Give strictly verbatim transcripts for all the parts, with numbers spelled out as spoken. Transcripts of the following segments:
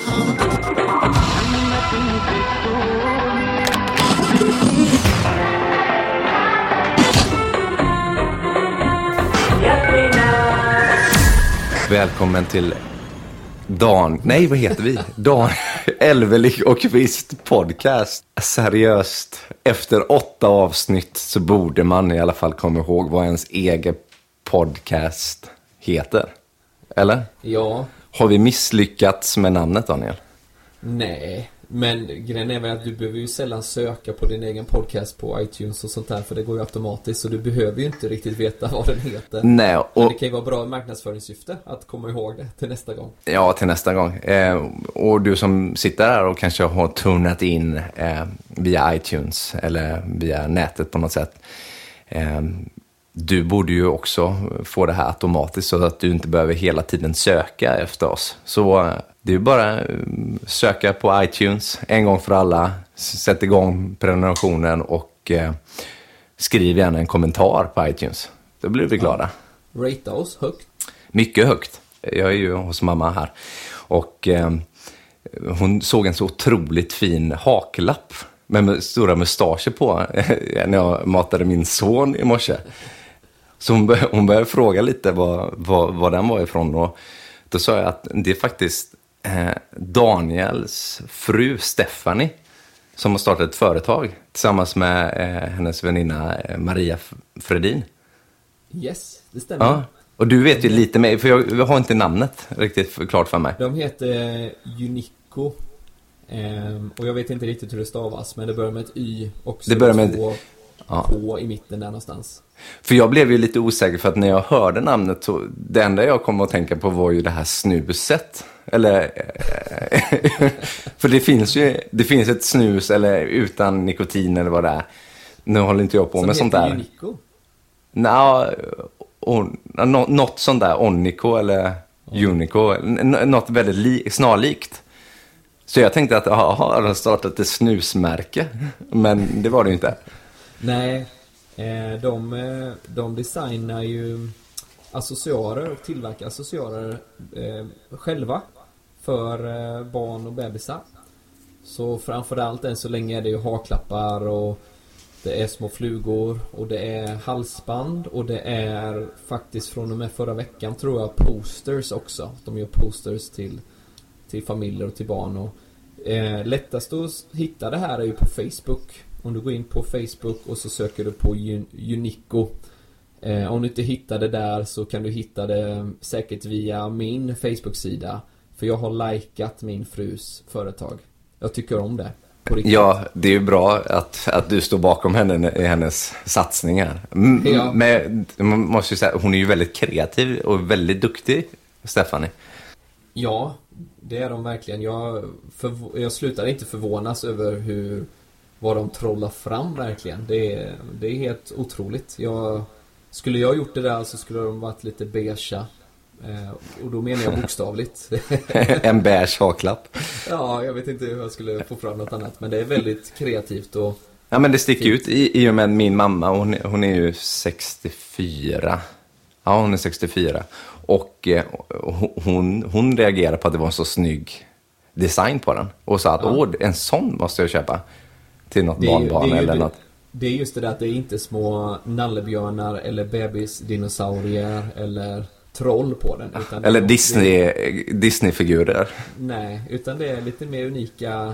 Välkommen till Dan, nej vad heter vi? Dan Elvelig och Kvist podcast. Seriöst, efter åtta avsnitt så borde man i alla fall komma ihåg vad ens egen podcast heter. Eller? Ja. Har vi misslyckats med namnet, Daniel? Nej, men grejen är väl att du behöver ju sällan söka på din egen podcast på iTunes och sånt där, för det går ju automatiskt, så du behöver ju inte riktigt veta vad den heter. Nej, och men det kan ju vara bra marknadsföringssyfte att komma ihåg det till nästa gång. Ja, till nästa gång. Eh, och du som sitter här och kanske har tunnat in eh, via iTunes eller via nätet på något sätt. Eh, du borde ju också få det här automatiskt så att du inte behöver hela tiden söka efter oss. Så eh, det är bara eh, söka på iTunes en gång för alla. Sätt igång prenumerationen och eh, skriv gärna en kommentar på iTunes. Då blir vi glada. Ja. Rata oss högt. Mycket högt. Jag är ju hos mamma här. Och eh, hon såg en så otroligt fin haklapp med stora mustascher på när jag matade min son i morse. Så hon, bör, hon började fråga lite vad, vad, vad den var ifrån. Och då sa jag att det är faktiskt eh, Daniels fru Stephanie som har startat ett företag tillsammans med eh, hennes väninna eh, Maria Fredin. Yes, det stämmer. Ja. Och du vet ju lite mer, för jag, jag har inte namnet riktigt klart för mig. De heter Unico. Ehm, och jag vet inte riktigt hur det stavas, men det börjar med ett Y och så det börjar med två ja. K i mitten där någonstans. För jag blev ju lite osäker, för att när jag hörde namnet så det enda jag kom att tänka på var ju det här snuset. Eller för det finns ju det finns ett snus eller utan nikotin eller vad det är. Nu håller inte jag på som med sånt där. Unico? Nå, on, no, något sånt där Onico eller mm. Unico, n- något väldigt li- snarlikt. Så jag tänkte att aha, har de startat ett snusmärke, men det var det ju inte. Nej, eh, de, de designar ju accessoarer och tillverkar accessoarer eh, själva för eh, barn och bebisar. Så framförallt än så länge är det ju haklappar och det är små flugor och det är halsband och det är faktiskt från och med förra veckan tror jag posters också. De gör posters till, till familjer och till barn. Och, eh, lättast att hitta det här är ju på Facebook. Om du går in på Facebook och så söker du på Unico. Eh, om du inte hittar det där så kan du hitta det säkert via min Facebook-sida. För jag har likat min frus företag. Jag tycker om det. Ja, det är ju bra att, att du står bakom henne i hennes satsningar. M- ja. Men man måste ju säga, hon är ju väldigt kreativ och väldigt duktig, Stephanie. Ja, det är de verkligen. Jag, förv- jag slutar inte förvånas över hur vad de trollar fram verkligen. Det är, det är helt otroligt. Jag, skulle jag gjort det där så skulle de varit lite beigea. Eh, och då menar jag bokstavligt. En beige haklapp. Ja, jag vet inte hur jag skulle få fram något annat. Men det är väldigt kreativt och... Ja, men det sticker fint ut i, i och med min mamma. Hon, hon är ju sextiofyra. Ja, hon är sextiofyra. Och eh, hon, hon reagerade på att det var en så snygg design på den. Och sa att ja. Åh, en sån måste jag köpa till något det, barnbarn det eller det, något. Det är just det där att det är inte små nallebjörnar eller bebisdinosaurier eller troll på den. Utan eller det, Disney, det, Disney-figurer. Nej, utan det är lite mer unika,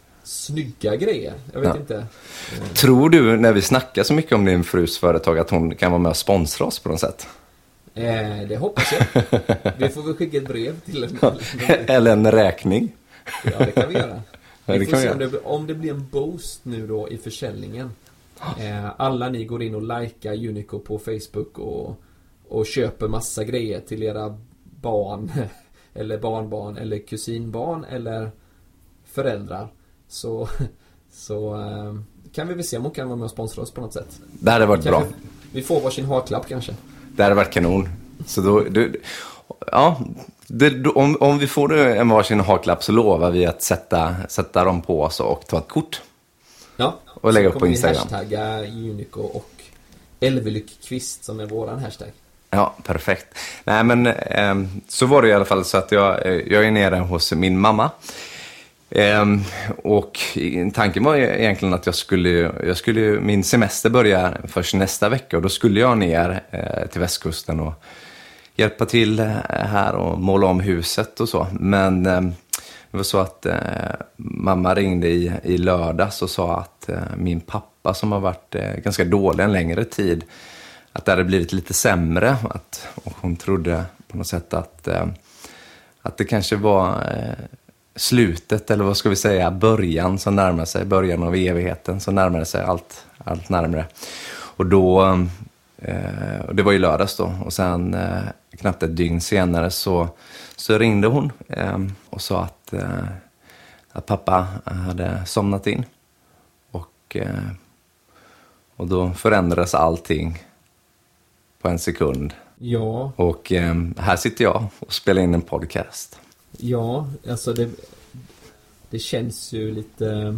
snygga grejer. Jag vet ja. inte. Tror du, när vi snackar så mycket om din frus företag, att hon kan vara med och sponsra oss på något sätt? Eh, det hoppas jag. Vi får väl skicka ett brev till en. Eller en räkning. Ja, det kan vi göra. Ja, vi det får kan se vi om det, om det blir en boost nu då i försäljningen. Eh, alla ni går in och likar Unico på Facebook och, och köper massa grejer till era barn eller barnbarn eller kusinbarn eller föräldrar. Så, så eh, kan vi väl se om hon kan vara med och sponsra oss på något sätt. Det hade varit kan bra. Vi, vi får varsin haklapp kanske. Det hade varit kanon. Så då, då ja, det, då, om, om vi får en varsin haklapp så lovar vi att sätta, sätta dem på oss och ta ett kort. Ja, och lägga upp på Instagram. Hashtagga Unico och Elvelyck Kvist som är våran hashtag. Ja, perfekt. Nej, men eh, så var det i alla fall så att jag, jag är nere hos min mamma. Eh, och tanken var egentligen att jag skulle, jag skulle, min semester börja först nästa vecka. Och då skulle jag ner eh, till västkusten och hjälpa till här och måla om huset och så. Men eh, det var så att eh, mamma ringde i, i lördags och sa att eh, min pappa som har varit eh, ganska dålig en längre tid, att det hade blivit lite sämre. Att, och hon trodde på något sätt att, eh, att det kanske var eh, slutet, eller vad ska vi säga, början som närmar sig, början av evigheten som närmar sig allt, allt närmare. Och då, eh, och det var ju lördags då, och sen eh, knappt ett dygn senare så, så ringde hon eh, och sa att, eh, att pappa hade somnat in. Och, eh, och då förändrades allting på en sekund. Ja. Och eh, här sitter jag och spelar in en podcast. Ja, alltså det, det känns ju lite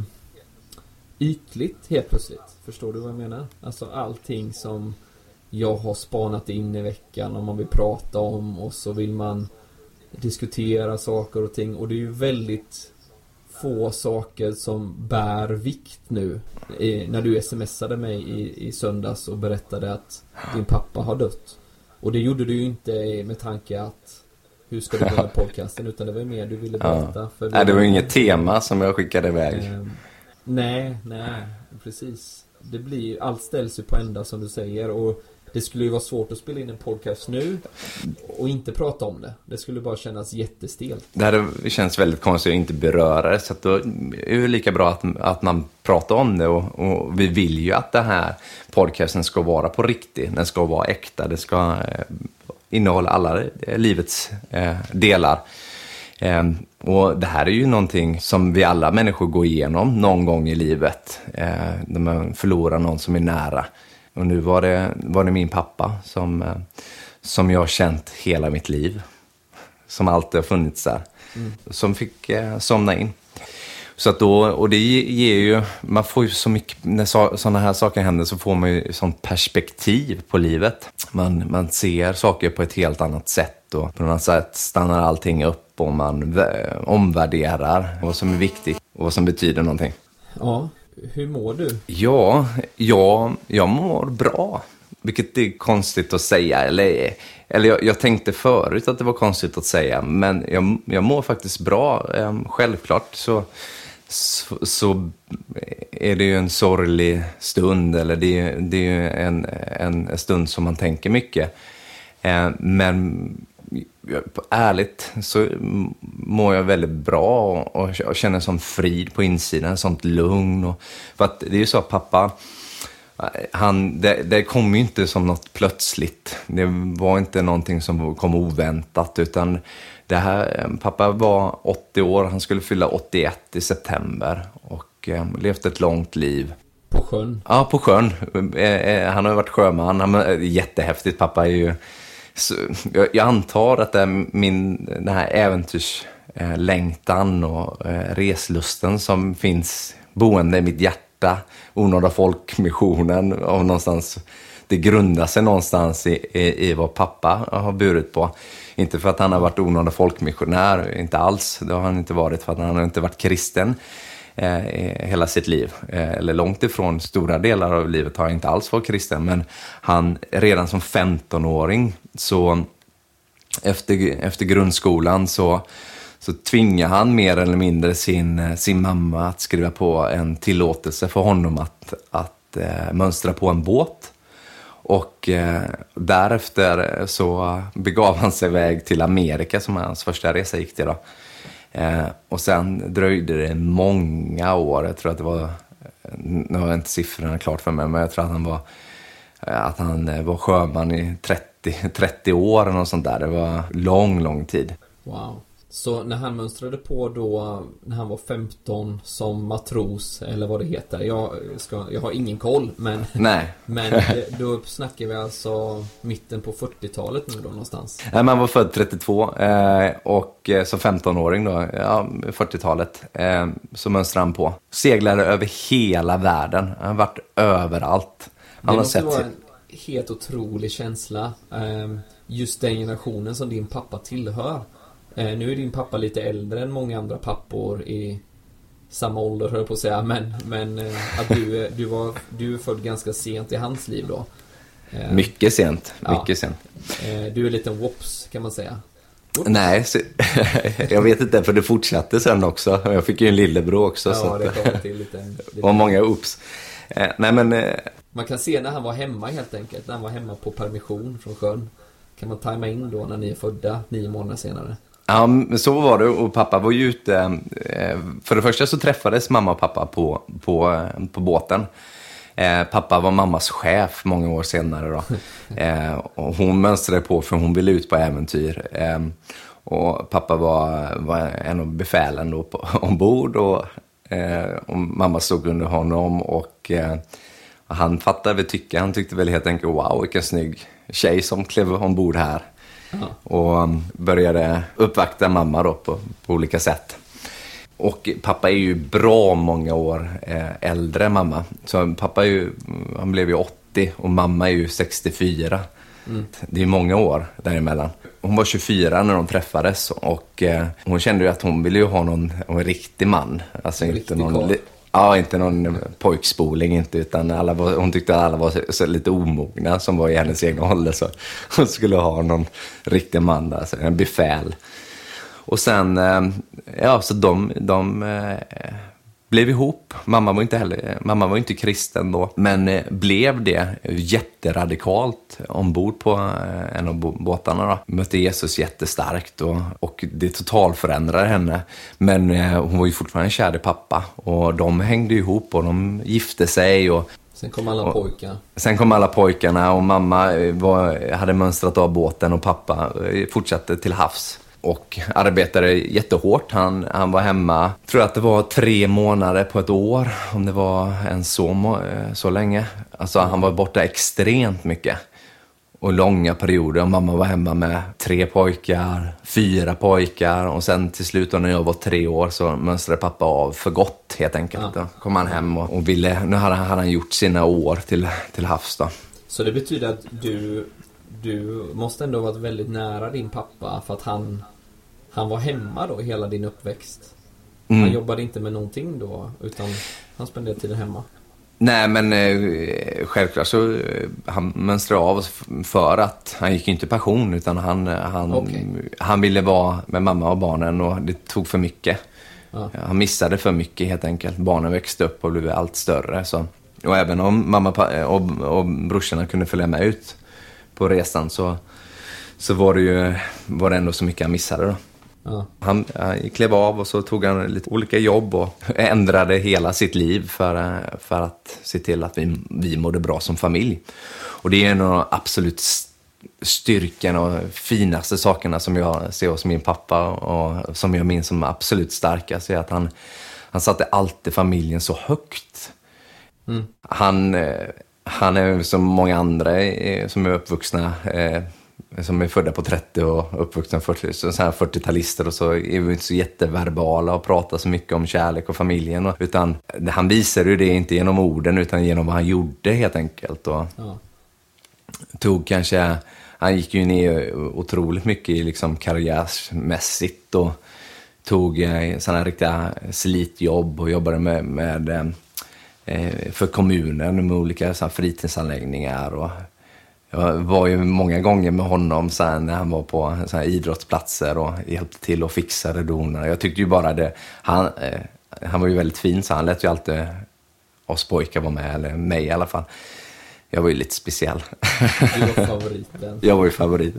ytligt helt plötsligt. Förstår du vad jag menar? Alltså allting som jag har spanat in i veckan och man vill prata om, och så vill man diskutera saker och ting. Och det är ju väldigt få saker som bär vikt nu. I, när du smsade mig i, i söndags och berättade att din pappa har dött. Och det gjorde du ju inte med tanke att hur ska du börja podcasten, utan det var mer du ville berätta. Ja. För Nej, det var ju inget tema som jag skickade iväg. Eh, nej, nej, precis. Det blir, allt ställs ju på ända som du säger, och det skulle ju vara svårt att spela in en podcast nu och inte prata om det. Det skulle bara kännas jättestelt. Det här känns väldigt konstigt att inte beröra det, så att då är det lika bra att, att man pratar om det. Och, och vi vill ju att den här podcasten ska vara på riktigt. Den ska vara äkta. Det ska eh, innehålla alla eh, livets eh, delar. Eh, och det här är ju någonting som vi alla människor går igenom någon gång i livet. Eh, när man förlorar någon som är nära. Och nu var det, var det min pappa som, eh, som jag har känt hela mitt liv. Som alltid har funnits där. Mm. Som fick eh, somna in. Så att då, och det ger ju, man får ju så mycket, när så, sådana här saker händer så får man ju sånt perspektiv på livet. Man, man ser saker på ett helt annat sätt, och på något sätt stannar allting upp och man v- omvärderar vad som är viktigt och vad som betyder någonting. Ja, hur mår du? Ja, jag, jag mår bra. Vilket är konstigt att säga. Eller, eller jag, jag tänkte förut att det var konstigt att säga. Men jag, jag mår faktiskt bra. Självklart så, så, så är det ju en sorglig stund. Eller det, det är ju en, en stund som man tänker mycket. Men ärligt så mår jag väldigt bra. Och, och känner en sån frid på insidan. En sånt lugn. Och, för att det är ju så att pappa... Han, det, det kom ju inte som något plötsligt. Det var inte någonting som kom oväntat, utan det här, pappa var åttio år, han skulle fylla åttioett i september och eh, levt ett långt liv. På sjön? Ja, på sjön. Eh, han har ju varit sjöman, han är jättehäftigt. Pappa är ju, så, jag, jag antar att det är min, den här äventyrslängtan och eh, reslusten som finns boende i mitt hjärta. Onådda folkmissionen och någonstans, det grundar sig någonstans i, i, i vad pappa har burit på. Inte för att han har varit onådda folkmissionär, inte alls. Det har han inte varit, för att han har inte varit kristen eh, hela sitt liv. Eh, eller långt ifrån, stora delar av livet har han inte alls varit kristen. Men han redan som femtonåring, så efter, efter grundskolan så så tvingar han mer eller mindre sin, sin mamma att skriva på en tillåtelse för honom att, att eh, mönstra på en båt. Och eh, därefter så begav han sig iväg till Amerika, som hans första resa gick till då. Eh, och sen dröjde det många år, jag tror att det var, nu har jag inte siffrorna klart för mig, men jag tror att han var, att han var sjöman i trettio, trettio år och sånt där. Det var lång, lång tid. Wow. Så när han mönstrade på då, när han var femton som matros, eller vad det heter, jag, ska, jag har ingen koll, men, Nej. men då snackar vi alltså mitten på fyrtiotalet nu då någonstans. Nej, man var född trettiotvå eh, och eh, som femtonåring då, ja, fyrtiotalet, eh, så mönstrade han på. Seglade över hela världen, han har varit överallt. Han det har måste sett vara en helt otrolig känsla. Just den generationen som din pappa tillhör. Nu är din pappa lite äldre än många andra pappor i samma ålder, hör jag på att säga. Men, men att du, du, var, du är född ganska sent i hans liv då. Mycket sent, mycket ja. sent. Du är en liten wops, kan man säga. Oops. Nej, så, jag vet inte, för det fortsatte sen också. Jag fick ju en lillebror också. Ja, så det att, kom till lite, lite. Och många oops. Nej, men... Man kan se när han var hemma helt enkelt. När han var hemma på permission från sjön. Kan man tajma in då när ni är födda nio månader senare? Ja, så var det. Och pappa var ju ute... För det första så träffades mamma och pappa på, på, på båten. Eh, pappa var mammas chef många år senare då. Eh, och hon mönstrade på för hon ville ut på äventyr. Eh, och pappa var, var en av befälen då på, ombord och, eh, och mamma stod under honom och eh, han fattade väl tycka. Han tyckte väl helt enkelt wow, vilken snygg tjej som klev ombord här. Aha. Och började uppvakta mamma då på, på olika sätt. Och pappa är ju bra många år eh, äldre än mamma. Så pappa är ju, han blev ju åttio och mamma är ju sextiofyra. Mm. Det är många år däremellan. Hon var tjugofyra när de träffades och eh, hon kände ju att hon ville ju ha någon, en riktig man. Alltså en inte någon, li, ja, inte någon pojkspoling inte, utan alla var, hon tyckte att alla var så, så lite omogna som var i hennes egna ålder, så hon skulle ha någon riktig man där, alltså en befäl. Och sen, ja, så de, de eh, blev ihop. Mamma var inte heller, mamma var inte kristen då, men eh, blev det jätteradikalt ombord på eh, en av båtarna då. Mötte Jesus jättestarkt och, och det totalförändrade henne. Men eh, hon var ju fortfarande kär i pappa och de hängde ihop och de gifte sig och sen kom alla pojkarna. Sen kom alla pojkarna och mamma var, hade mönstrat av båten och pappa fortsatte till havs. Och arbetade jättehårt. Han, han var hemma, tror jag att det var tre månader på ett år. Om det var en så, så länge. Alltså han var borta extremt mycket. Och långa perioder. Och mamma var hemma med tre pojkar, fyra pojkar. Och sen till slut när jag var tre år så mönstrade pappa av för gott helt enkelt. Ja. Då kom han hem och, och ville, nu hade han, hade han gjort sina år till, till havs då. Så det betyder att du, du måste ändå ha varit väldigt nära din pappa för att han... Han var hemma då hela din uppväxt. Mm. Han jobbade inte med någonting då, utan han spenderade tiden hemma. Nej, men eh, självklart så eh, han mönstrade av för att han gick inte i passion, utan han, han, okay. han ville vara med mamma och barnen och det tog för mycket. Ja. Han missade för mycket helt enkelt. Barnen växte upp och blev allt större. Så. Och även om mamma och, och brorsorna kunde följa med ut på resan så, så var det ju var det ändå så mycket han missade då. Ja. Han, han klev av och så tog han lite olika jobb och ändrade hela sitt liv för, för att se till att vi, vi mådde bra som familj. Och det är en av absolut styrkan och finaste sakerna som jag ser hos min pappa och som jag minns som absolut starkast är att han, han satte alltid familjen så högt. Mm. Han, han är som många andra som är uppvuxna som är födda på trettio och uppvuxna fyrtio, så här fyrtiotalister och så är vi inte så jätteverbala och pratar så mycket om kärlek och familjen. Och, utan han visade ju det inte genom orden utan genom vad han gjorde helt enkelt. Och ja. Tog kanske, han gick ju ner otroligt mycket i liksom karriärsmässigt och tog sådana riktiga slitjobb och jobbade med, med eh, för kommunen med olika så här fritidsanläggningar och jag var ju många gånger med honom sen när han var på så här idrottsplatser och hjälpte till och fixade donar. Jag tyckte ju bara det, han, eh, han var ju väldigt fin så han lät ju alltid oss pojkar vara med, eller mig i alla fall. Jag var ju lite speciell. Du var favoriten. Jag var ju favorit.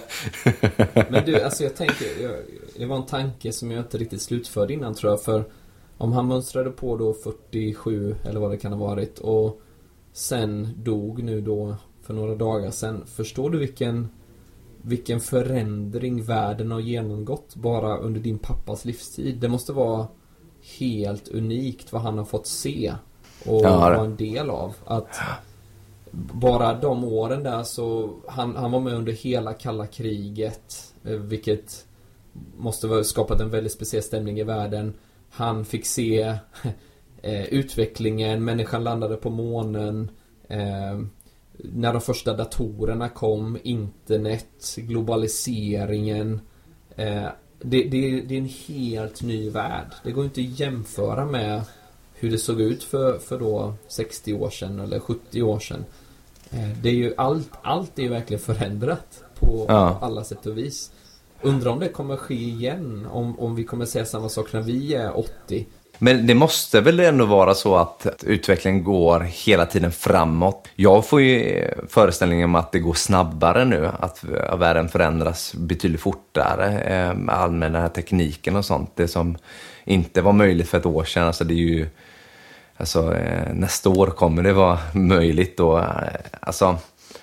Men du, alltså jag tänker, jag, det var en tanke som jag inte riktigt slutförde innan tror jag, för om han mönstrade på då fyrtiosju eller vad det kan ha varit och sen dog nu då för några dagar sedan. Förstår du vilken vilken förändring världen har genomgått bara under din pappas livstid? Det måste vara helt unikt vad han har fått se och ja, vara en del av. Att bara de åren där så han, han var med under hela kalla kriget, vilket måste ha skapat en väldigt speciell stämning i världen. Han fick se eh, utvecklingen, människan landade på månen, eh, när de första datorerna kom, internet, globaliseringen. Eh, det, det, det är en helt ny värld. Det går inte att jämföra med hur det såg ut för, för då sextio år sedan eller sjuttio år sedan. Eh, det är ju allt, allt är ju verkligen förändrat på Ja. alla sätt och vis. Undrar om det kommer ske igen, om, om vi kommer säga samma sak när vi är åttio. Men det måste väl ändå vara så att utvecklingen går hela tiden framåt. Jag får ju föreställningen om att det går snabbare nu, att världen förändras betydligt fortare med all den här tekniken och sånt. Det som inte var möjligt för ett år sedan, alltså det är ju, alltså nästa år kommer det vara möjligt då, alltså.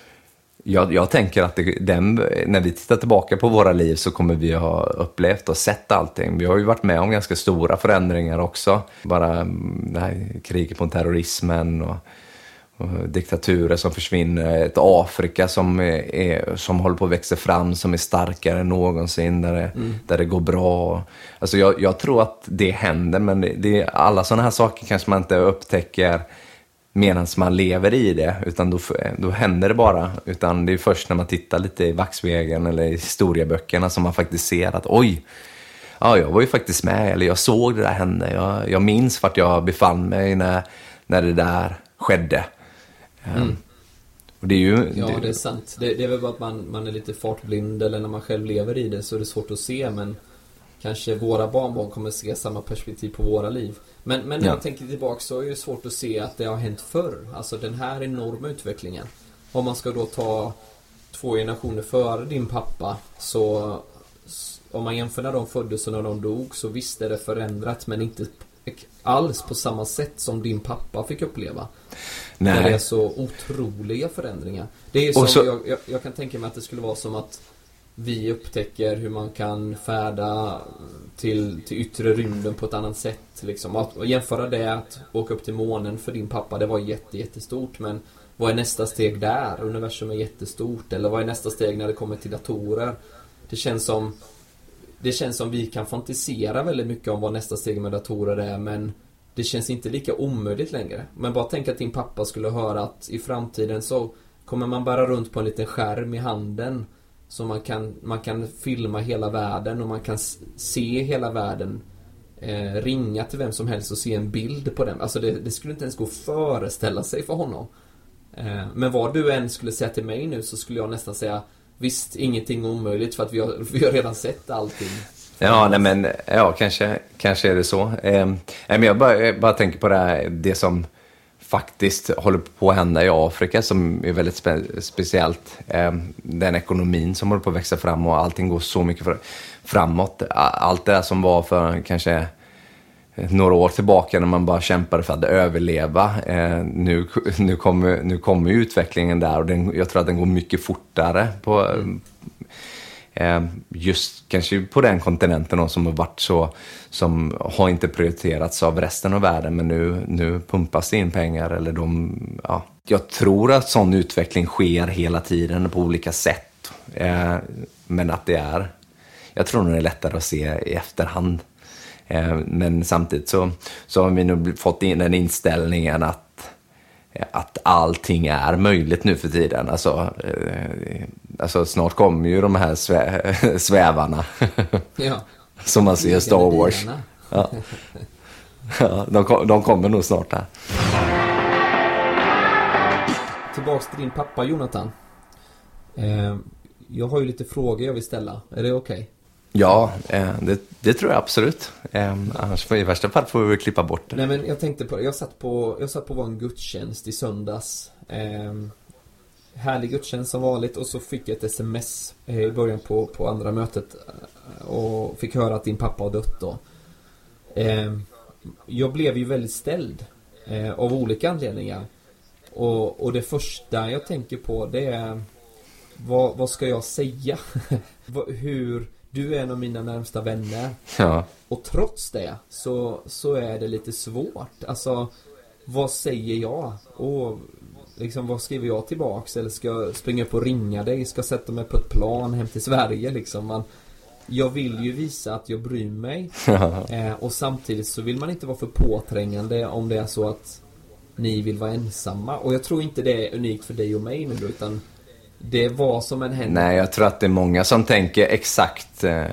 Jag, jag tänker att det, den, när vi tittar tillbaka på våra liv så kommer vi ha upplevt och sett allting. Vi har ju varit med om ganska stora förändringar också. Bara det här kriget mot terrorismen och, och diktaturer som försvinner. Ett Afrika som, är, som håller på att växa fram, som är starkare än någonsin, där det, mm. där det går bra. Alltså jag, jag tror att det händer, men det, det, alla sådana här saker kanske man inte upptäcker medan man lever i det, utan då, då händer det bara. Utan det är först när man tittar lite i vaxvägen eller i historieböckerna som man faktiskt ser att oj, ja, jag var ju faktiskt med, eller jag såg det där hända. Jag, jag minns vart jag befann mig när, när det där skedde. Mm. Och det är ju, ja, det, det är sant. Det, det är väl bara att man, man är lite fartblind, eller när man själv lever i det så är det svårt att se, men kanske våra barnbarn kommer se samma perspektiv på våra liv. Men, men när ja. jag tänker tillbaka så är det svårt att se att det har hänt förr. Alltså den här enorma utvecklingen. Om man ska då ta två generationer före din pappa, så om man jämför när de föddes och när de dog, så visst är det förändrat, men inte alls på samma sätt som din pappa fick uppleva. Nej. Det är så otroliga förändringar. Det är som, så, jag, jag, jag kan tänka mig att det skulle vara som att vi upptäcker hur man kan färda till, till yttre rymden på ett annat sätt. Liksom. Att jämföra det, att åka upp till månen för din pappa, det var jätte, jättestort. Men vad är nästa steg där? Universum är jättestort. Eller vad är nästa steg när det kommer till datorer? Det känns som, det känns som vi kan fantisera väldigt mycket om vad nästa steg med datorer är. Men det känns inte lika omöjligt längre. Men bara tänk att din pappa skulle höra att i framtiden så kommer man bära runt på en liten skärm i handen. Så man kan, man kan filma hela världen och man kan se hela världen. Eh, ringa till vem som helst och se en bild på den. Alltså det, det skulle inte ens gå att föreställa sig för honom. Eh, men vad du än skulle säga till mig nu, så skulle jag nästan säga visst, ingenting omöjligt, för att vi har, vi har redan sett allting. Ja, nej men, ja, kanske, kanske är det så. Eh, men jag bara, jag bara tänker på det här, det som faktiskt håller på att hända i Afrika, som är väldigt spe- speciellt. Eh, den ekonomin som håller på att växa fram, och allting går så mycket för, framåt. Allt det där som var för kanske några år tillbaka när man bara kämpade för att överleva. Eh, nu, nu, kommer, nu kommer utvecklingen där, och den, jag tror att den går mycket fortare på... Mm. Just kanske på den kontinenten som har varit så, som har inte prioriterats av resten av världen, men nu, nu pumpas det in pengar, eller de, ja. Jag tror att sån utveckling sker hela tiden på olika sätt, eh, men att det är, jag tror nog det är lättare att se i efterhand, eh, men samtidigt så, så har vi nu fått in den inställningen att att allting är möjligt nu för tiden. Alltså, eh, alltså snart kommer ju de här svä, svävarna. Ja. Som man ser i Star Wars. Ja. Ja, de, de kommer nog snart här. Tillbaks till din pappa, Jonathan. Eh, jag har ju lite frågor jag vill ställa. Är det okej? Okay? Ja, eh, det, det tror jag absolut. Eh, annars för i värsta fall får vi väl klippa bort det. Nej, men jag tänkte på, jag satt på, jag satt på en gudstjänst i söndags. Eh, härlig gudstjänst som vanligt, och så fick jag ett sms eh, i början på, på andra mötet, eh, och fick höra att din pappa har dött då. Eh, jag blev ju väldigt ställd eh, av olika anledningar. Och, och det första jag tänker på, det är vad, vad ska jag säga? Hur... Du är en av mina närmsta vänner. Ja. Och trots det så, så är det lite svårt. Alltså, vad säger jag? Och liksom, vad skriver jag tillbaks? Eller ska jag springa upp och ringa dig? Ska jag sätta mig på ett plan hem till Sverige? Liksom. Man, jag vill ju visa att jag bryr mig. Ja. Eh, och samtidigt så vill man inte vara för påträngande om det är så att ni vill vara ensamma. Och jag tror inte det är unikt för dig och mig nu, utan det var som en händelse. Nej, jag tror att det är många som tänker exakt eh,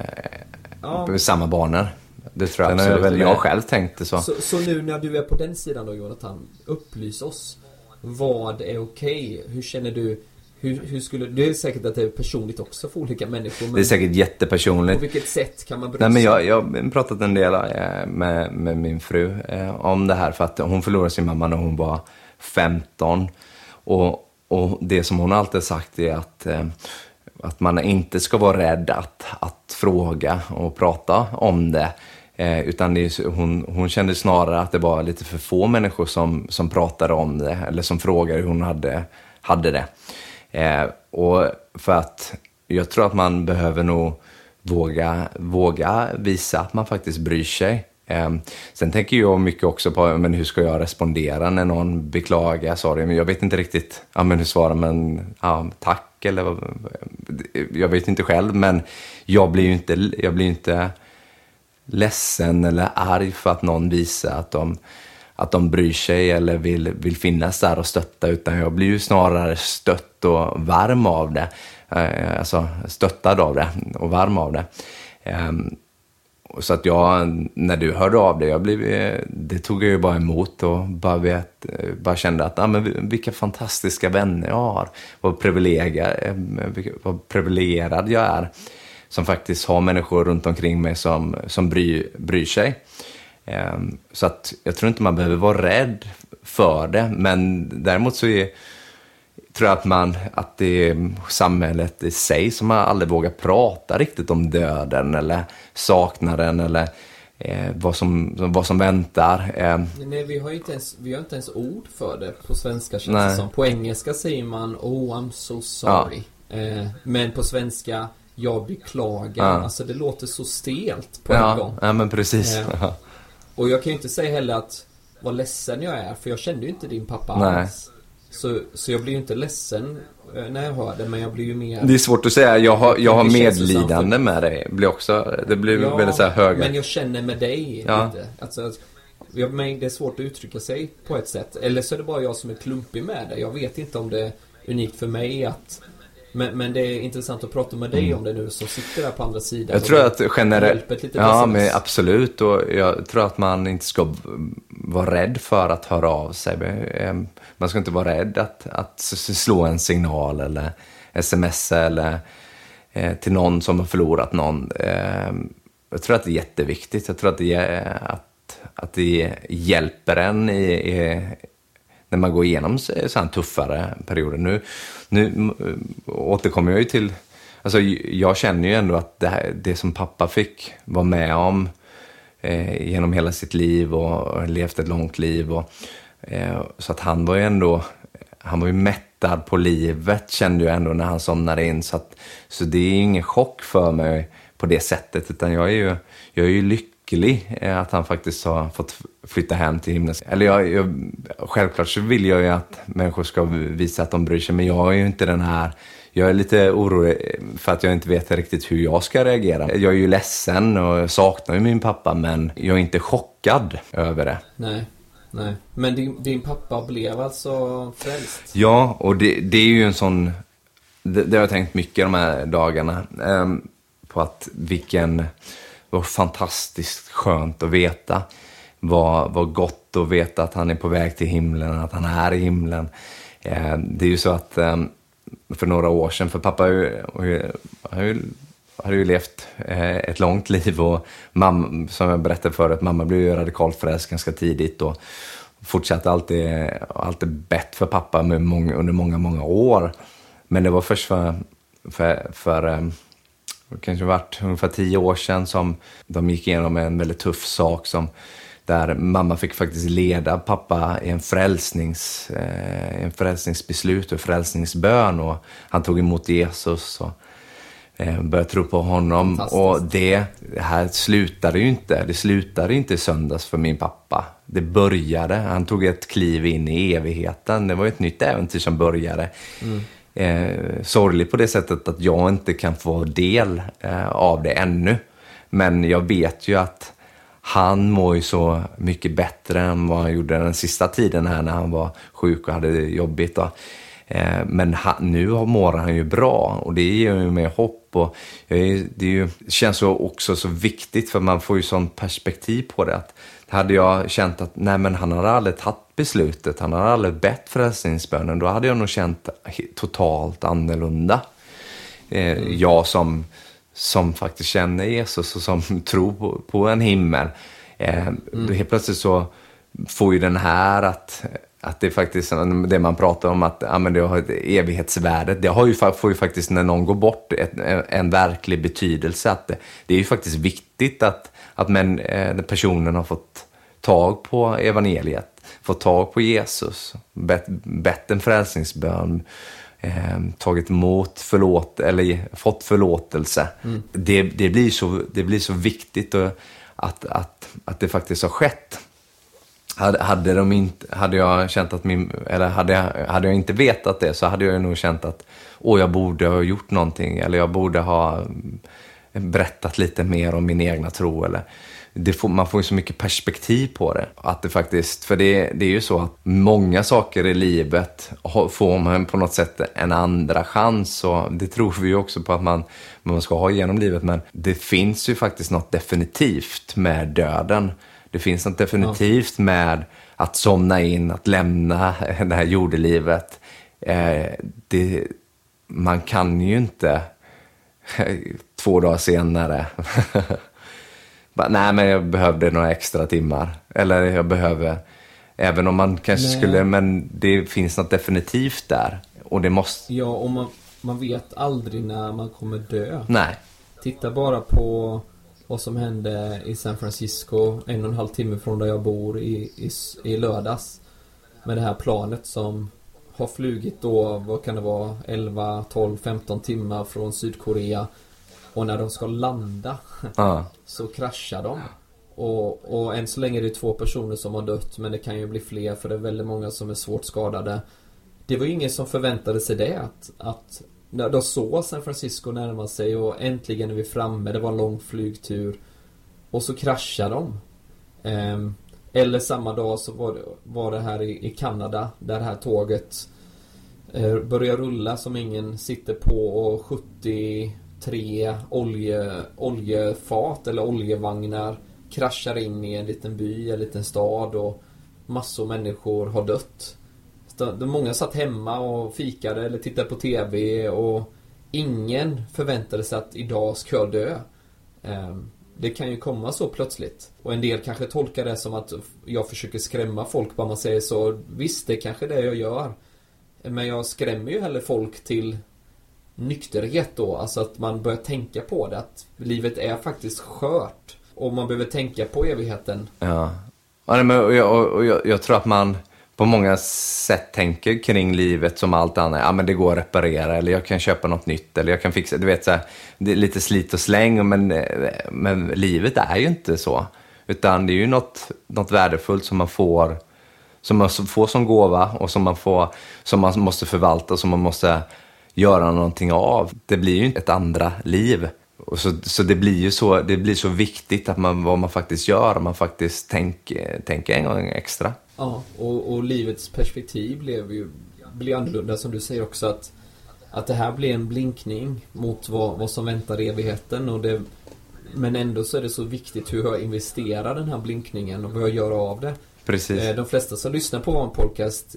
ja. samma banor. Det tror jag absolut. Väl jag själv tänkte så. så. Så nu när du är på den sidan då, Jonathan, upplys oss. Vad är okej? Hur känner du? Hur, hur skulle, det är säkert att det är personligt också för olika människor. Men det är säkert jättepersonligt. På vilket sätt kan man bry sig? Nej, men jag, jag har pratat en del med, med min fru eh, om det här. För att hon förlorade sin mamma när hon var femton. Och, och det som hon alltid sagt är att, eh, att man inte ska vara rädd att, att fråga och prata om det. Eh, utan det är, hon, hon kände snarare att det var lite för få människor som, som pratade om det. Eller som frågade hur hon hade, hade det. Eh, och för att jag tror att man behöver nog våga, våga visa att man faktiskt bryr sig. Eh, sen tänker jag mycket också på men hur ska jag respondera när någon beklagar, sorry, men jag vet inte riktigt ja, men hur svarar man, ja, tack eller vad, jag vet inte själv, men jag blir ju inte, jag blir inte ledsen eller arg för att någon visar att de att de bryr sig eller vill, vill finnas där och stötta, utan jag blir ju snarare stött och varm av det. Eh, alltså stöttad av det och varm av det. Eh, så att jag, när du hörde av det, jag blev, det tog jag ju bara emot och bara, vet, bara kände att ah, men vilka fantastiska vänner jag har. Vad privilegierad, vad privilegierad jag är som faktiskt har människor runt omkring mig som, som bryr, bryr sig. Så att jag tror inte man behöver vara rädd för det, men däremot så är, tror jag att man att det är samhället i sig som man aldrig vågar prata riktigt om döden eller saknaden eller eh, vad, som, vad som väntar. Eh. Nej, vi har inte ens, vi har inte ens ord för det på svenska, känns det som. På engelska säger man oh I'm so sorry. Ja. Eh, men på svenska jag beklagar. Ja. Alltså det låter så stelt på ja. en gång. Ja, men precis. Eh. Och jag kan ju inte säga heller att vad ledsen jag är, för jag kände ju inte din pappa Nej. alls. Så, så jag blir ju inte ledsen när jag hör det, men jag blir ju mer... Det är svårt att säga, jag har, jag har medlidande för... med dig. Det blir också, det blir ja, väldigt så här höga. Men jag känner med dig ja. lite. Alltså, jag, men det är svårt att uttrycka sig på ett sätt. Eller så är det bara jag som är klumpig med det. Jag vet inte om det är unikt för mig att... Men, men det är intressant att prata med dig mm. om det nu som sitter där på andra sidan. Jag tror att generellt... Ja, men absolut. Och jag tror att man inte ska vara rädd för att höra av sig. Man ska inte vara rädd att, att slå en signal eller smsa eller eh, till någon som har förlorat någon. Eh, jag tror att det är jätteviktigt. Jag tror att det, att, att det hjälper en i... i när man går igenom så här tuffare perioder. Nu, nu återkommer jag ju till... Alltså jag känner ju ändå att det, här, det som pappa fick vara med om eh, genom hela sitt liv och levt ett långt liv. Och, eh, så att han var ju ändå... Han var ju mättad på livet, kände jag ändå när han somnade in. Så, att, så det är ingen chock för mig på det sättet. Utan jag är ju, jag är ju lycklig att han faktiskt har fått flytta hem till himlen. Eller jag, jag, självklart så vill jag ju att människor ska visa att de bryr sig, men jag är ju inte den här... Jag är lite orolig för att jag inte vet riktigt hur jag ska reagera. Jag är ju ledsen och saknar ju min pappa, men jag är inte chockad över det. Nej, nej. Men din, din pappa blev alltså frälst? Ja, och det, det är ju en sån... Det, det har jag tänkt mycket de här dagarna. Eh, på att vilken... var fantastiskt skönt att veta. Vad, vad gott att veta att han är på väg till himlen, att han är i himlen. Eh, det är ju så att eh, för några år sedan, för pappa har ju, har ju, har ju levt eh, ett långt liv och mamma, som jag berättade förut, mamma blev ju radikalt frälst ganska tidigt och fortsatte alltid, alltid bett för pappa med många, under många, många år. Men det var först för, för, för eh, det kanske varit ungefär tio år sedan som de gick igenom en väldigt tuff sak som där mamma fick faktiskt leda pappa i en frälsnings eh, en frälsningsbeslut och frälsningsbön, och han tog emot Jesus och eh, började tro på honom, och det, det här slutade ju inte det slutade inte i söndags för min pappa. Det började, han tog ett kliv in i evigheten. Det var ett nytt äventyr som började. Mm. Eh, sorgligt på det sättet att jag inte kan få del eh, av det ännu, men jag vet ju att han mår ju så mycket bättre än vad han gjorde den sista tiden här när han var sjuk och hade det jobbigt då. Eh, men han, nu mår han ju bra och det ger ju mig hopp. Och det, är ju, det känns så också så viktigt för man får ju sån perspektiv på det. Att hade jag känt att nej, men han hade aldrig tagit beslutet, han hade aldrig bett frälsningsbönen, då hade jag nog känt totalt annorlunda. Eh, mm. Jag som, som faktiskt känner Jesus och som tror på, på en himmel. Eh, mm. Helt plötsligt så får ju den här att... Att det faktiskt, det man pratar om att ja, men det har ett evighetsvärde, det har ju, får ju faktiskt när någon går bort ett, en verklig betydelse. Att det, det är ju faktiskt viktigt att, att men, eh, personen har fått tag på evangeliet, fått tag på Jesus, bett, bett en frälsningsbön, eh, tagit emot förlåt, eller fått förlåtelse. Mm. Det, det, blir så, det blir så viktigt och, att, att, att det faktiskt har skett. Hade, hade, de inte, hade jag känt att min, eller hade jag, hade jag inte vetat det så hade jag nog känt att åh, jag borde ha gjort någonting eller jag borde ha berättat lite mer om min egna tro. Eller, det får, man får ju så mycket perspektiv på det. Att det faktiskt, för det, det är ju så att många saker i livet får man på något sätt en andra chans. Och det tror vi ju också på att man, man ska ha genom livet. Men det finns ju faktiskt något definitivt med döden. Det finns något definitivt med att somna in, att lämna det här jordelivet. Eh, det, man kan ju inte två dagar senare. Nej, men jag behövde några extra timmar. Eller jag behöver, även om man kanske Nej. skulle, men det finns något definitivt där. Och det måste... Ja, och man, man vet aldrig när man kommer dö. Nej. Titta bara på... vad som hände i San Francisco en och en halv timme från där jag bor i, i, i lördags. Med det här planet som har flugit då, vad kan det vara, elva, tolv, femton timmar från Sydkorea. Och när de ska landa ah. så kraschar de. Och, och än så länge är det två personer som har dött, men det kan ju bli fler för det är väldigt många som är svårt skadade. Det var ju ingen som förväntade sig det, att... att när de såg San Francisco närma sig och äntligen är vi framme, det var en lång flygtur och så kraschar de. Eh, eller samma dag så var det, var det här i, i Kanada där det här tåget eh, börjar rulla som ingen sitter på och sjuttiotre olje, oljefat eller oljevagnar kraschar in i en liten by, en liten stad och massor människor har dött. De många satt hemma och fikade eller tittade på tv och ingen förväntade sig att idag ska jag dö. Det kan ju komma så plötsligt. Och en del kanske tolkar det som att jag försöker skrämma folk. Bara man säger så, visst det är kanske det jag gör. Men jag skrämmer ju heller folk till nykterhet då. Alltså att man börjar tänka på det. Att livet är faktiskt skört. Och man behöver tänka på evigheten. Ja, ja men, och jag, och jag, jag tror att man... på många sätt tänker kring livet som allt annat. Ja, men det går att reparera eller jag kan köpa något nytt eller jag kan fixa, du vet så här, det är lite slit och släng, men, men livet är ju inte så. Utan det är ju något, något värdefullt som man får som man får som gåva och som man får, som man måste förvalta och som man måste göra någonting av. Det blir ju ett andra liv. Och så, så det blir ju så, det blir så viktigt att man, vad man faktiskt gör, man faktiskt tänker, tänker en gång extra. Ja, och, och livets perspektiv blev ju blir annorlunda som du säger också, att, att det här blir en blinkning mot vad, vad som väntar i evigheten. Och det, men ändå så är det så viktigt hur jag investerar den här blinkningen och vad jag gör av det. Precis. De flesta som lyssnar på vår podcast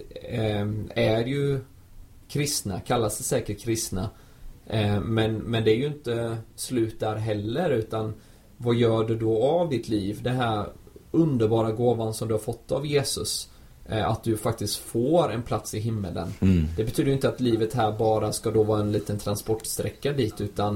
är ju kristna, kallas det säkert kristna. Men, men det är ju inte slut där heller, utan vad gör du då av ditt liv? Det här underbara gåvan som du har fått av Jesus, att du faktiskt får en plats i himmelen. Mm. Det betyder ju inte att livet här bara ska då vara en liten transportsträcka dit, utan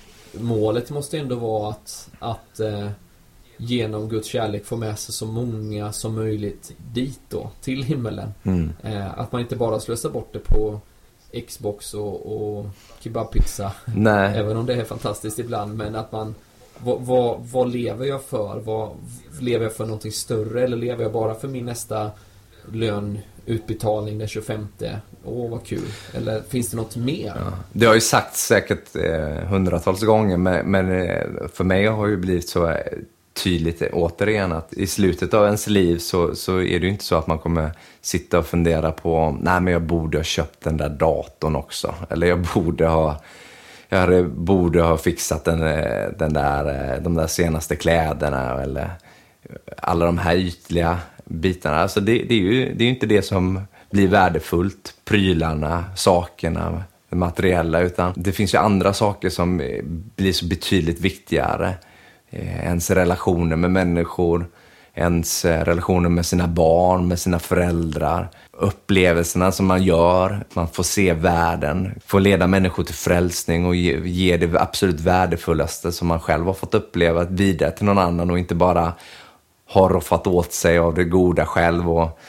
målet måste ändå vara att, att eh, genom Guds kärlek få med sig så många som möjligt dit då, till himmelen. Mm. Eh, att man inte bara slösar bort det på Xbox och, och kebabpizza. Nej. Även om det är fantastiskt ibland, men att man vad, vad, vad lever jag för? Vad, lever jag för någonting större, eller lever jag bara för min nästa löneutbetalning den tjugofemte? Åh, vad kul. Eller finns det något mer? Ja. Det har ju sagt säkert eh, hundratals gånger, men, men eh, för mig har ju blivit så eh, tydligt återigen att i slutet av ens liv så, så är det ju inte så att man kommer sitta och fundera på nej men jag borde ha köpt den där datorn också. Eller jag borde ha jag hade, borde ha fixat den, den där, de där senaste kläderna eller alla de här ytliga bitarna. Alltså det, det är ju det är ju inte det som blir värdefullt, prylarna, sakerna, det materiella, utan det finns ju andra saker som blir så betydligt viktigare. Ens relationer med människor, ens relationer med sina barn, med sina föräldrar, upplevelserna som man gör, man får se världen, får leda människor till frälsning och ge, ge det absolut värdefullaste som man själv har fått uppleva vidare till någon annan och inte bara har roffat åt sig av det goda själv och,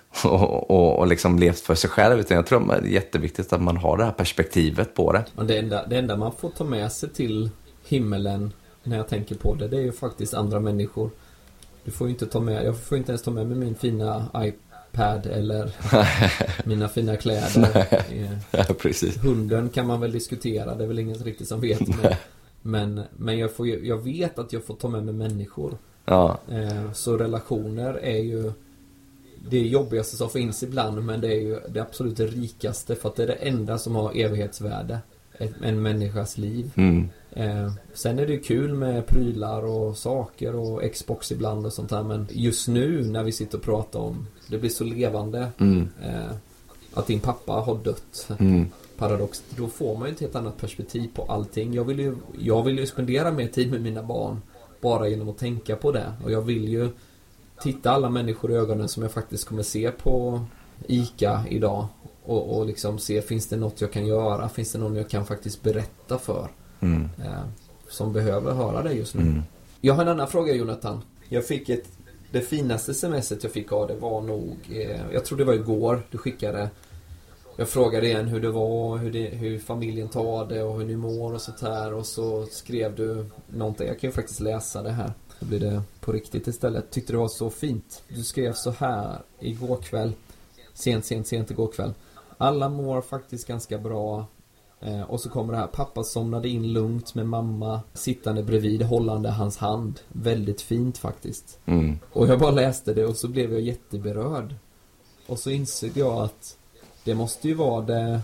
och, och, och liksom levt för sig själv, utan jag tror att det är jätteviktigt att man har det här perspektivet på det. Och det enda, det enda man får ta med sig till himmelen när jag tänker på det, det är ju faktiskt andra människor. Du får ju inte ta med, jag får inte ens ta med mig min fina iPad eller mina fina kläder. Ja, precis. Hunden kan man väl diskutera, det är väl ingen riktigt som vet. Men, men, men jag, får, jag vet att jag får ta med mig människor. Ja. Så relationer är ju det jobbigaste som finns ibland, men det är ju det absolut rikaste, för att det är det enda som har evighetsvärde. En människas liv. Mm. Eh, sen är det kul med prylar och saker och Xbox ibland och sånt här, men just nu när vi sitter och pratar om det blir så levande mm. eh, att din pappa har dött, mm. paradox, då får man ju ett helt annat perspektiv på allting. Jag vill ju, jag vill ju spendera mer tid med mina barn bara genom att tänka på det, och jag vill ju titta alla människor i ögonen som jag faktiskt kommer se på ICA idag och, och liksom se, finns det något jag kan göra, finns det någon jag kan faktiskt berätta för Mm. eh, som behöver höra det just nu. Mm. Jag har en annan fråga, Jonathan. Jag fick ett, det finaste semestret jag fick av det var nog, eh, jag tror det var igår du skickade. Jag frågade igen hur det var, hur, det, hur familjen tar det och hur ni mår och sånt här, och så skrev du någonting. Jag kan ju faktiskt läsa det här. Då blir det på riktigt istället. Tyckte det var så fint. Du skrev så här igår kväll, sent, sent, sent igår kväll. Alla mår faktiskt ganska bra. Eh, och så kommer det här: pappa somnade in lugnt med mamma sittande bredvid, hållande hans hand. Väldigt fint faktiskt. Mm. Och jag bara läste det och så blev jag jätteberörd. Och så insåg jag att det måste ju vara det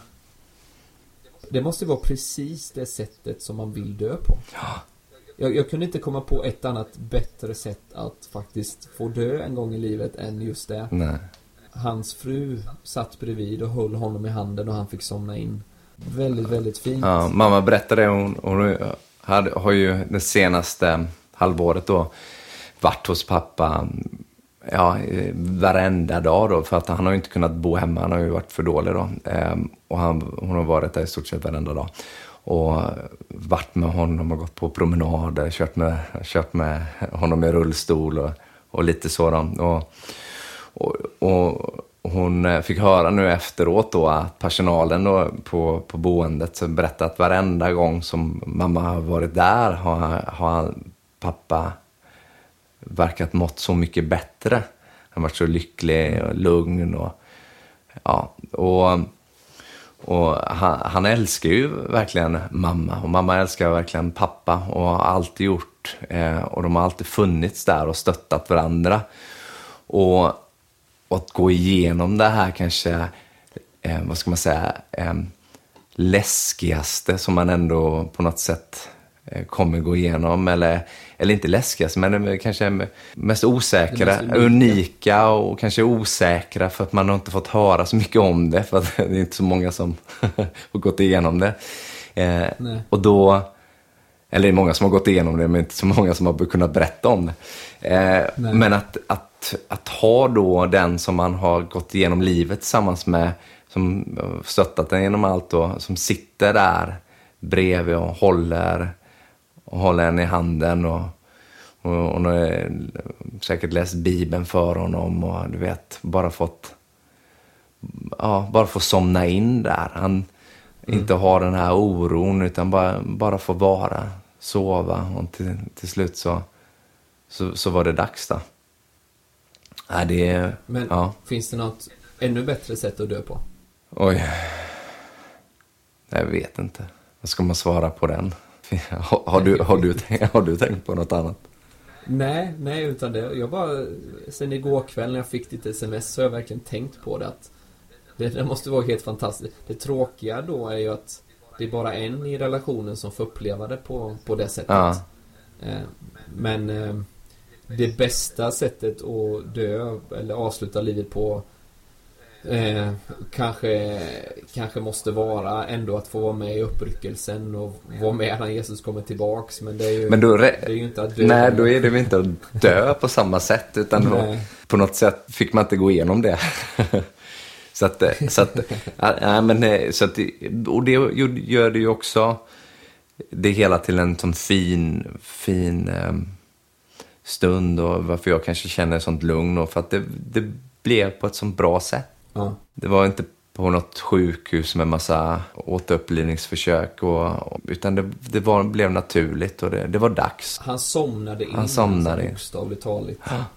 Det måste ju vara precis det sättet som man vill dö på. Ja. Jag, jag kunde inte komma på ett annat bättre sätt att faktiskt få dö en gång i livet än just det. Nej. Hans fru satt bredvid och höll honom i handen och han fick somna in. Väldigt, väldigt fint. Ja, mamma berättade, hon, hon hade, har ju det senaste halvåret då varit hos pappa ja, varenda dag då, för att han har ju inte kunnat bo hemma, han har ju varit för dålig då. Ehm, och han, hon har varit där i stort sett varenda dag. Och varit med honom och gått på promenader, kört med, kört med honom i rullstol och, och lite så då. Och, och, och hon fick höra nu efteråt då att personalen då på, på boendet så berättat att varenda gång som mamma har varit där har, har pappa verkat mått så mycket bättre. Han har varit så lycklig och lugn och ja, och, och han, han älskar ju verkligen mamma, och mamma älskar verkligen pappa och har alltid gjort, eh, och de har alltid funnits där och stöttat varandra. Och, och att gå igenom det här kanske, eh, vad ska man säga, eh, läskigaste som man ändå på något sätt kommer gå igenom, eller, eller inte läskigast, men kanske mest osäkra, mest unika. unika och kanske osäkra, för att man har inte fått höra så mycket om det, för att det är inte så många som har gått igenom det. Eh, och då, eller det är många som har gått igenom det, men inte så många som har kunnat berätta om det. Eh, men att, att, att ha då den som man har gått igenom livet tillsammans med, som stöttat den genom allt då, som sitter där bredvid och håller och håller en i handen, och, och hon har säkert läst Bibeln för honom och du vet, bara fått ja, bara få somna in där. Han mm. inte har den här oron, utan bara, bara få vara, sova, och till, till slut så, så, så var det dags då. Ja, det är, Men ja. Finns det något ännu bättre sätt att dö på? Oj. Jag vet inte. Vad ska man svara på den? Har, har, du, har, du, tänkt, har du tänkt på något annat? Nej, nej, utan det, jag bara, sen igår kväll när jag fick ditt sms så har jag verkligen tänkt på det att det, det måste vara helt fantastiskt. Det tråkiga då är ju att det är bara en i relationen som får uppleva det på, på det sättet. Ja. Eh, men eh, det bästa sättet att dö eller avsluta livet på eh, kanske, kanske måste vara ändå att få vara med i uppryckelsen och vara med när Jesus kommer tillbaks. Men det är ju, Men då, det är ju inte att dö. nej, då är det ju inte att dö på samma sätt, utan då, på något sätt fick man inte gå igenom det. så att, så att, ja, men, så att, och det gör det ju också det hela till en sån fin, fin um, stund, och varför jag kanske känner sånt lugn, och för att det, det blev på ett sånt bra sätt. Ja. Det var inte på något sjukhus med massa återupplivningsförsök, och, utan det, det var, blev naturligt, och det, det var dags. Han somnade in. Han somnade in. Bokstavligt taligt.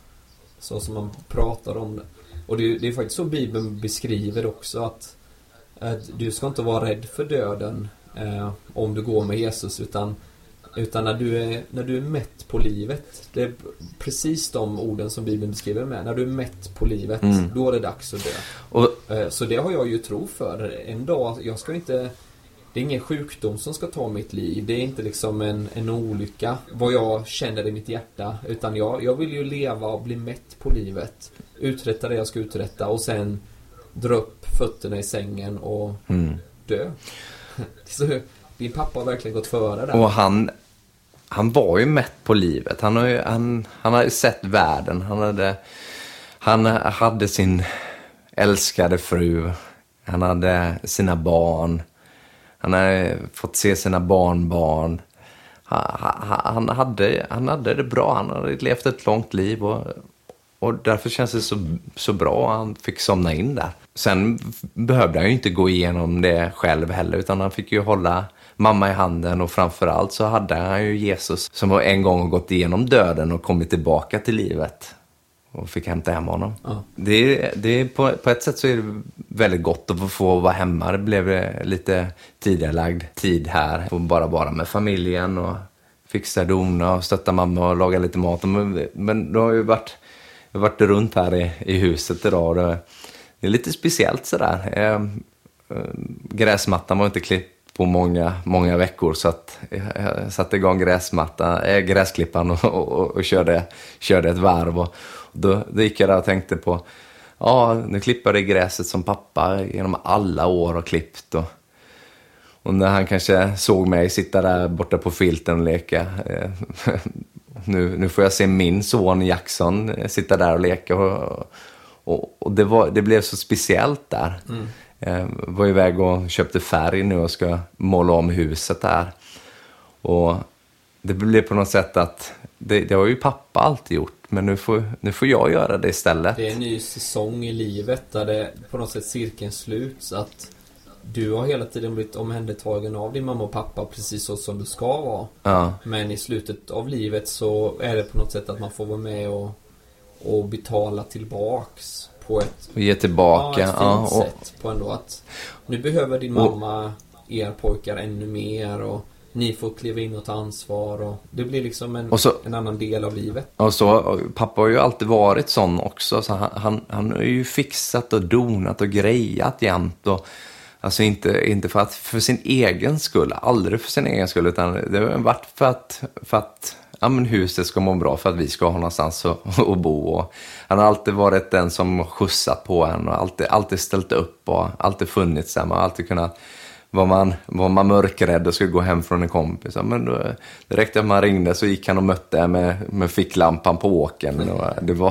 Så som man pratar om det. Och det, det är faktiskt så Bibeln beskriver också att, att du ska inte vara rädd för döden eh, om du går med Jesus, utan Utan när du, är, när du är mätt på livet. Det är precis de orden som Bibeln beskriver med. När du är mätt på livet, mm. då är det dags att dö. Och, så det har jag ju tro för. En dag, jag ska inte... Det är ingen sjukdom som ska ta mitt liv. Det är inte liksom en, en olycka, vad jag känner i mitt hjärta. Utan jag, jag vill ju leva och bli mätt på livet. Uträtta det jag ska uträtta. Och sen dra upp fötterna i sängen och mm. dö. Så din pappa har verkligen gått före där. Och han... Han var ju mätt på livet. Han har ju, han, han har ju sett världen. Han hade, han hade sin älskade fru. Han hade sina barn. Han hade fått se sina barnbarn. Han, han, hade, han hade det bra. Han hade levt ett långt liv. Och, och därför känns det så, så bra. Han fick somna in där. Sen behövde han ju inte gå igenom det själv heller. Utan han fick ju hålla mamma i handen, och framförallt så hade han ju Jesus som var en gång gått igenom döden och kommit tillbaka till livet och fick hämta hem honom. Ja. Det är, det är på, på ett sätt så är det väldigt gott att få vara hemma. Det blev lite tidigarelagd tid här, och bara bara med familjen och fixa dona och stötta mamma och laga lite mat. Men, men det har ju varit, jag har varit runt här i, i huset idag, och det, det är lite speciellt sådär. Eh, eh, gräsmattan var inte klippt på många, många veckor, så att jag satte igång gräsmatta, äh, gräsklippan och, och, och körde, körde ett varv. Och då, då gick jag där och tänkte på, ja, nu klipper det gräset som pappa genom alla år har klippt. Och, och när han kanske såg mig sitta där borta på filten och leka, eh, nu, nu får jag se min son Jackson sitta där och leka. Och, och, och det, var, det blev så speciellt där. Mm. Jag var iväg och köpte färg nu och ska måla om huset här. Och det blev på något sätt att det, det har ju pappa alltid gjort, men nu får, nu får jag göra det istället. Det är en ny säsong i livet där det på något sätt cirkeln sluts, att du har hela tiden blivit omhändertagen av din mamma och pappa precis så som du ska vara. Ja. Men i slutet av livet så är det på något sätt att man får vara med och, och betala tillbaks på ett, och ge tillbaka, ja, ett fint ja, och, sätt på ändå att nu behöver din mamma och, er pojkar ännu mer, och ni får kliva in och ta ansvar, och det blir liksom en, så, en annan del av livet. Och så, och pappa har ju alltid varit sån också, så han, han, han har ju fixat och donat och grejat jämt, och alltså inte, inte för, att, för sin egen skull, aldrig för sin egen skull, utan det har varit för att, för att ja, men huset ska må bra, för att vi ska ha någonstans att, att bo. Och han har alltid varit den som skjutsat på en och alltid, alltid ställt upp och alltid funnits där. Man har alltid kunnat, var man, var man mörkrädd och skulle gå hem från en kompis. Ja, men då, det räckte att man ringde, så gick han och mötte med, med ficklampan på åken. Och det var,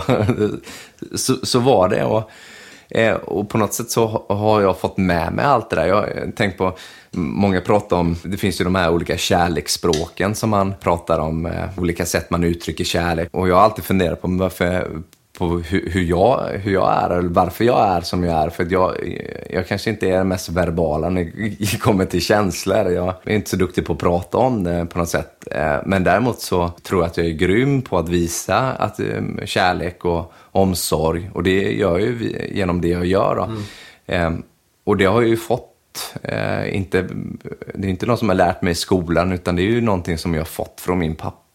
så, så var det. Och, och på något sätt så har jag fått med mig allt det där. Jag har tänkt på, många pratar om, det finns ju de här olika kärleksspråken som man pratar om, olika sätt man uttrycker kärlek. Och jag har alltid funderat på varför, på hur, hur, jag, hur jag är, eller varför jag är som jag är. För att jag, jag kanske inte är mest verbala när det kommer till känslor. Jag är inte så duktig på att prata om det på något sätt. Men däremot så tror jag att jag är grym på att visa att kärlek och omsorg. Och det gör jag ju genom det jag gör. Då. Mm. Och det har jag ju fått. Eh, inte, det är inte något som jag lärt mig i skolan, utan det är ju någonting som jag har fått från min pappa.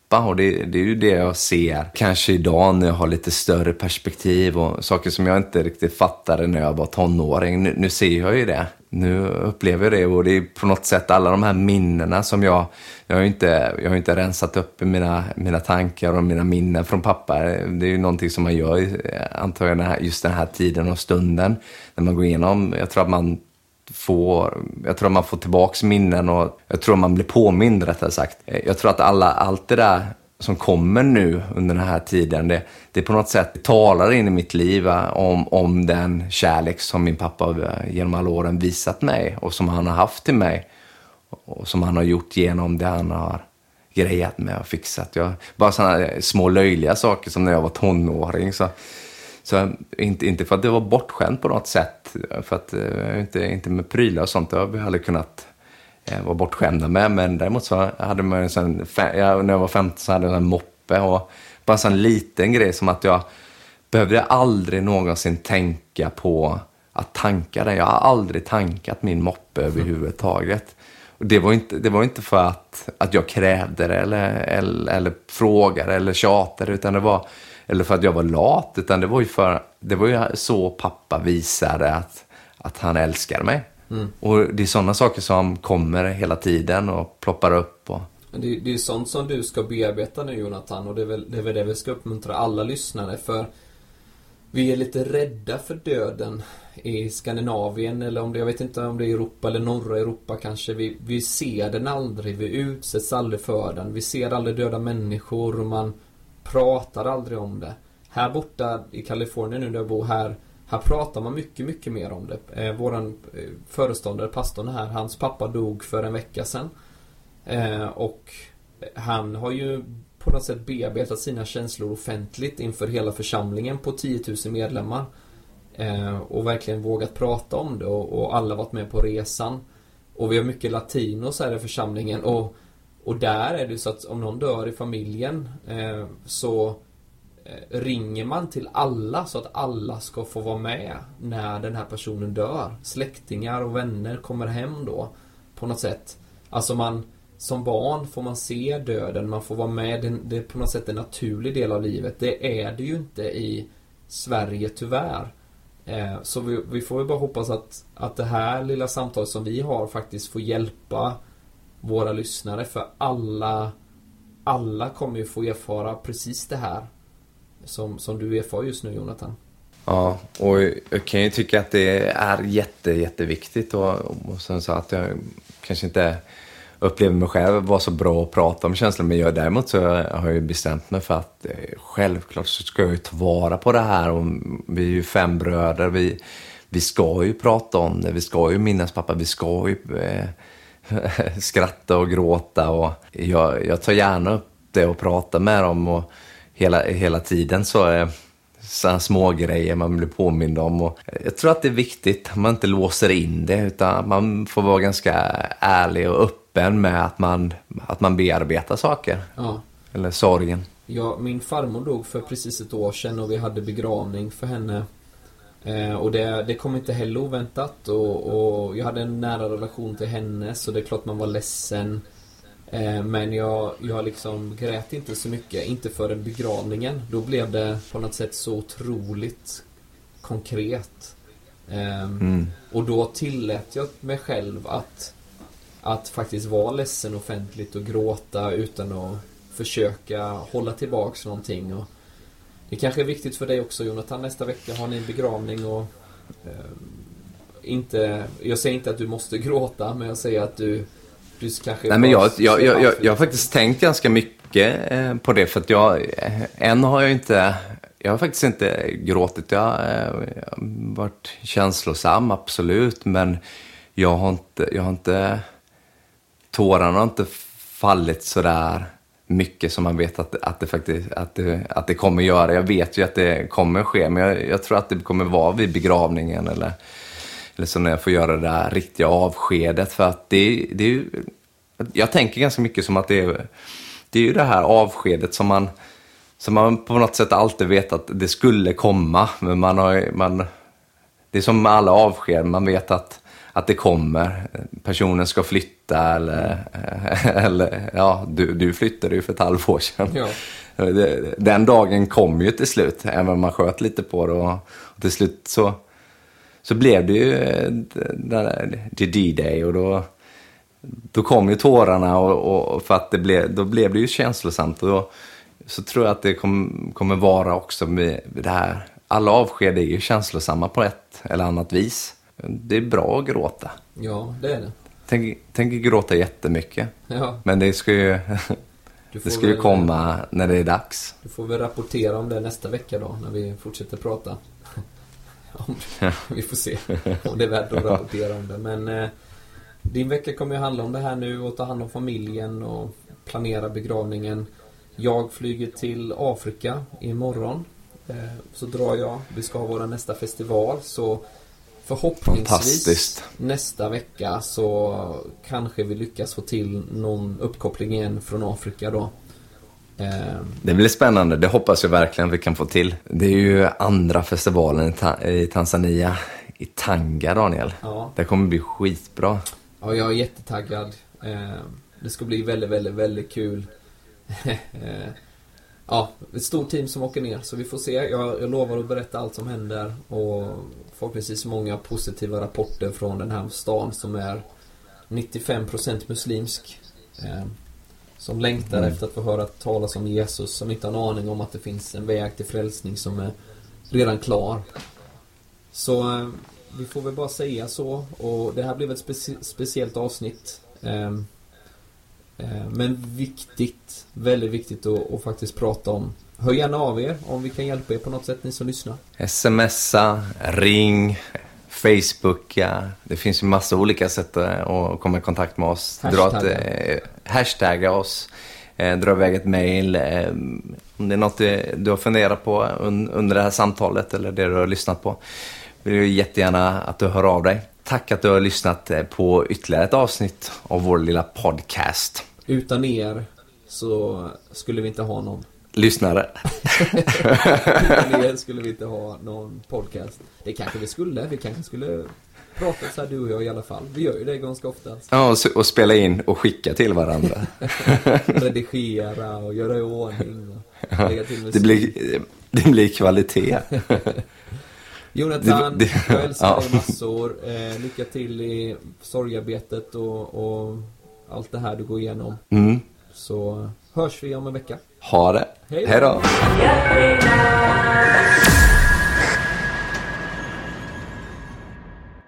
pappa. Och det, det är ju det jag ser kanske idag när jag har lite större perspektiv och saker som jag inte riktigt fattade när jag var tonåring. Nu, nu ser jag ju det. Nu upplever jag det, och det är på något sätt alla de här minnena som jag... Jag har ju inte, jag har inte rensat upp i mina, mina tankar och mina minnen från pappa. Det är ju någonting som man gör, antar jag, den här, just den här tiden och stunden. När man går igenom, jag tror att man får, jag tror att man får tillbaks minnen, och jag tror att man blir påmind, rättare sagt. Jag tror att alla, allt det där som kommer nu under den här tiden, det, det på något sätt talar in i mitt liv om, om den kärlek som min pappa genom alla åren visat mig och som han har haft till mig och som han har gjort genom det han har grejat med och fixat. Jag, bara sådana små löjliga saker som när jag var tonåring, så, så inte, inte för att det var bortskämt på något sätt, för att inte, inte med prylar och sånt, det har vi aldrig kunnat var bortskämda med, men däremot så hade man en sån, jag, när jag var femton så hade jag en moppe, och bara en sån liten grej som att jag behövde aldrig någonsin tänka på att tanka den. Jag har aldrig tankat min moppe överhuvudtaget. Och det var inte, det var inte för att, att jag krävde det eller, eller, eller frågade eller tjatade, utan det var, eller för att jag var lat, utan det var ju för, det var ju så pappa visade att, att han älskar mig. Mm. Och det är sådana saker som kommer hela tiden och ploppar upp. Och... Det, det är sånt som du ska bearbeta nu, Jonathan, och det är, väl, det är väl det vi ska uppmuntra alla lyssnare, för vi är lite rädda för döden i Skandinavien, eller om det, jag vet inte om det är Europa eller norra Europa kanske. Vi, vi ser den aldrig, vi utsätts aldrig för den. Vi ser aldrig döda människor och man pratar aldrig om det. Här borta i Kalifornien nu där jag bor här, här pratar man mycket, mycket mer om det. Eh, våran eh, föreståndare, pastorn här, hans pappa dog för en vecka sedan. Eh, och han har ju på något sätt bearbetat sina känslor offentligt inför hela församlingen på tio tusen medlemmar. Eh, och verkligen vågat prata om det, och, och alla varit med på resan. Och vi har mycket latinos här i församlingen, och, och där är det så att om någon dör i familjen eh, så ringer man till alla så att alla ska få vara med när den här personen dör. Släktingar och vänner kommer hem då på något sätt. Alltså man, som barn får man se döden, man får vara med, det, det är på något sätt en naturlig del av livet. Det är det ju inte i Sverige tyvärr. Eh, så vi, vi får ju bara hoppas att, att det här lilla samtalet som vi har faktiskt får hjälpa våra lyssnare, för alla, alla kommer ju få erfara precis det här Som, som du erfar just nu, Jonathan. Ja, och jag kan ju tycka att det är jätte, jätteviktigt, och, och sen så att jag kanske inte upplever mig själv vara så bra att prata om känslor, men jag, däremot så har jag ju bestämt mig för att eh, självklart så ska jag ju ta vara på det här, och vi är ju fem bröder, vi, vi ska ju prata om det, vi ska ju minnas pappa, vi ska ju eh, skratta och gråta, och jag, jag tar gärna upp det och pratar med dem, och Hela, hela tiden så är sådana små grejer man blir påmind om. Och jag tror att det är viktigt att man inte låser in det, utan man får vara ganska ärlig och öppen med att man, att man bearbetar saker. Ja. Eller sorgen. Ja, min farmor dog för precis ett år sedan, och vi hade begravning för henne. Eh, och det, det kom inte heller oväntat. Och, och jag hade en nära relation till henne, så det är klart man var ledsen. Men jag, jag liksom grät inte så mycket, inte för den begravningen. Då blev det på något sätt så otroligt konkret. Mm. Och då tillät jag mig själv att, att faktiskt vara ledsen offentligt och gråta utan att försöka hålla tillbaks någonting. Och det kanske är viktigt för dig också, Jonathan. Nästa vecka har ni en begravning, och eh, inte, jag säger inte att du måste gråta, men jag säger att du Nej, men jag, jag, jag, jag, jag har faktiskt tänkt ganska mycket eh, på det, för att jag, eh, än har jag inte, jag har faktiskt inte gråtit, jag har eh, varit känslosam, absolut, men jag har inte, jag har inte, tårarna har inte fallit så där mycket som man vet att, att, det faktiskt, att, det, att det kommer göra. Jag vet ju att det kommer ske, men jag, jag tror att det kommer vara vid begravningen, eller Eller så när jag får göra det där riktiga avskedet. För att det, det är ju... Jag tänker ganska mycket som att det är... Det är ju det här avskedet som man... Som man på något sätt alltid vet att det skulle komma. Men man har... Man, det är som med alla avsked. Man vet att, att det kommer. Personen ska flytta eller, eller ja, du, du flyttade ju för ett halvår sedan. Ja. Den dagen kom ju till slut, även om man sköt lite på det. Och, och till slut så, så blev det ju the D-Day och då, då kom ju tårarna och, och för att det blev, då blev det ju känslosamt. Och då, så tror jag att det kom, kommer vara också med det här. Alla avsked är ju känslosamma på ett eller annat vis. Det är bra att gråta. Ja, det är det. Tänk, tänk gråta jättemycket. Ja. Men det ska ju, det ska ju väl, komma när det är dags. Du får väl rapportera om det nästa vecka då, när vi fortsätter prata. om, vi får se om det är värt att rapportera om det. Men eh, din vecka kommer ju handla om det här nu, och ta hand om familjen och planera begravningen. Jag flyger till Afrika imorgon. Eh, så drar jag. Vi ska ha vår nästa festival, så förhoppningsvis nästa vecka så kanske vi lyckas få till någon uppkoppling igen från Afrika då. Eh. Det blir spännande, det hoppas jag verkligen vi kan få till. Det är ju andra festivalen i, Ta- i Tanzania, i Tanga, Daniel. Ja. Det kommer bli skitbra. Ja, jag är jättetaggad. Eh, det ska bli väldigt, väldigt, väldigt kul. eh. Ja, ett stort team som åker ner, så vi får se. Jag, jag lovar att berätta allt som händer, och förhoppningsvis många positiva rapporter från den här stan som är nittiofem procent muslimsk. Eh, som längtar mm. efter att få höra talas om Jesus, som inte har en aning om att det finns en väg till frälsning som är redan klar. Så eh, vi får väl bara säga så, och det här blev ett speci- speciellt avsnitt. Eh, Men viktigt, väldigt viktigt att, att faktiskt prata om. Hör gärna av er om vi kan hjälpa er på något sätt, ni som lyssnar. Smsa, ring, Facebooka. Det finns ju massa olika sätt att komma i kontakt med oss. Hashtagga, dra ett, eh, hashtagga oss, eh, dra iväg ett mejl. Eh, om det är något du, du har funderat på un, under det här samtalet eller det du har lyssnat på, vill jag jättegärna att du hör av dig. Tack att du har lyssnat på ytterligare ett avsnitt av vår lilla podcast. Utan er så skulle vi inte ha någon lyssnare. Utan er skulle vi inte ha någon podcast. Det kanske vi skulle. Vi kanske skulle prata så här, du och jag i alla fall. Vi gör ju det ganska ofta. Ja, och, och spela in och skicka till varandra. Redigera och göra i ordning. Och lägga till musik. Det blir, det blir kvalitet. Jonathan, det, det, jag älskar ja. dig massor. Eh, lycka till i sorgarbetet och, och allt det här du går igenom. Mm. Så hörs vi om en vecka. Ha det. Hej då.